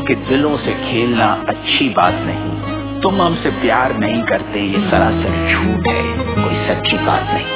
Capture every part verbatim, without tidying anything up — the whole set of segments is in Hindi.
के दिलों से खेलना अच्छी बात नहीं। तुम हमसे प्यार नहीं करते, ये सरासर झूठ है, कोई सच्ची बात नहीं।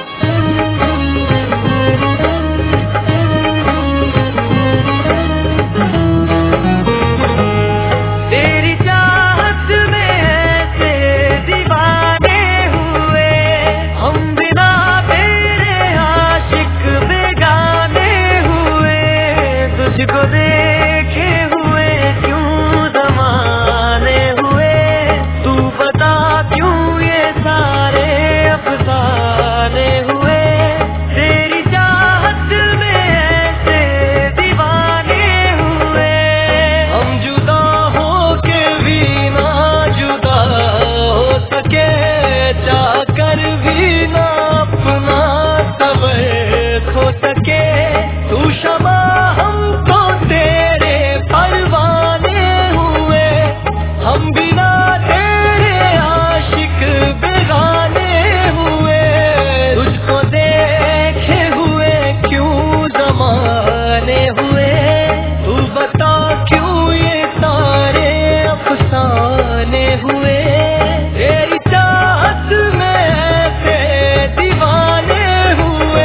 तुझको देखे हुए क्यों ज़माने हुए, तू बता क्यों ये सारे अफसाने हुए। तेरी चाहत में ऐसे दीवाने हुए, हम जुदा हो के भी ना जुदा हो सके, चाह कर भी ना अपना सबर खो सके। तू शमा हम बिना तेरे आशिक बेगाने हुए, तुझको देखे हुए क्यों ज़माने हुए, तू बता क्यों ये सारे अफसाने हुए। तेरी चाहत में ऐसे दीवाने हुए।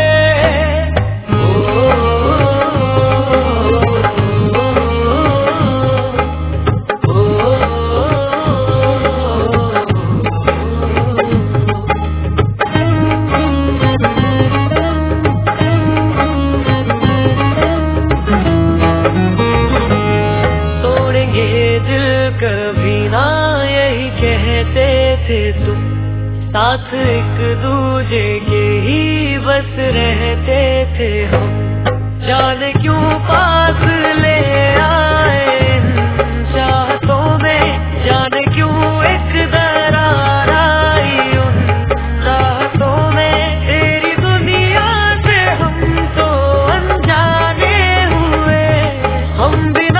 कभी ना यही कहते थे तुम, साथ एक दूजे के ही बस रहते थे हम। जाने क्यों पास ले आए इन चाहतों में, जाने क्यों एक दरार आई उन राहतों में। तेरी दुनिया से हम तो अनजाने हुए, हम बिना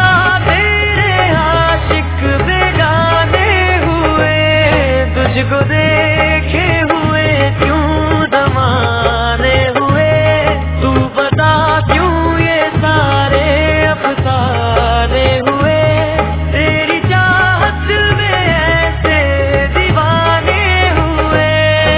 तुझको देखे हुए क्यों ज़माने हुए, तू बता क्यों ये सारे अफसाने हुए। तेरी चाहत में ऐसे दीवाने हुए।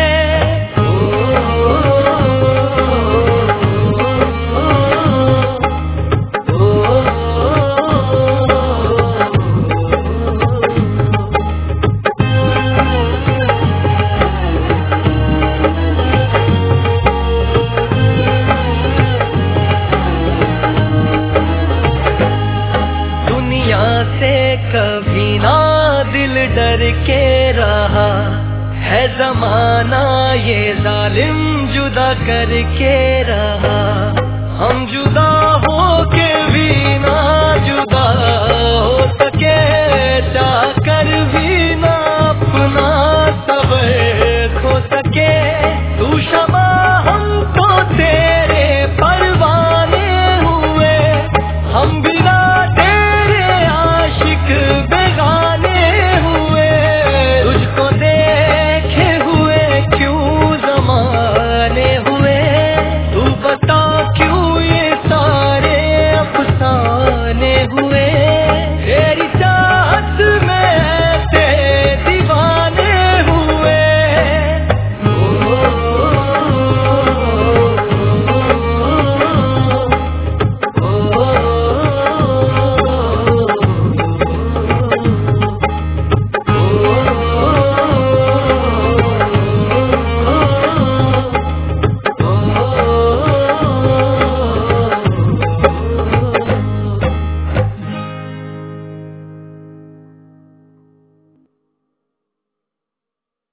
से कभी ना दिल डर के रहा है, ज़माना ये जालिम जुदा करके रहा। हम जुदा हो के भी ना जुदा हो सके,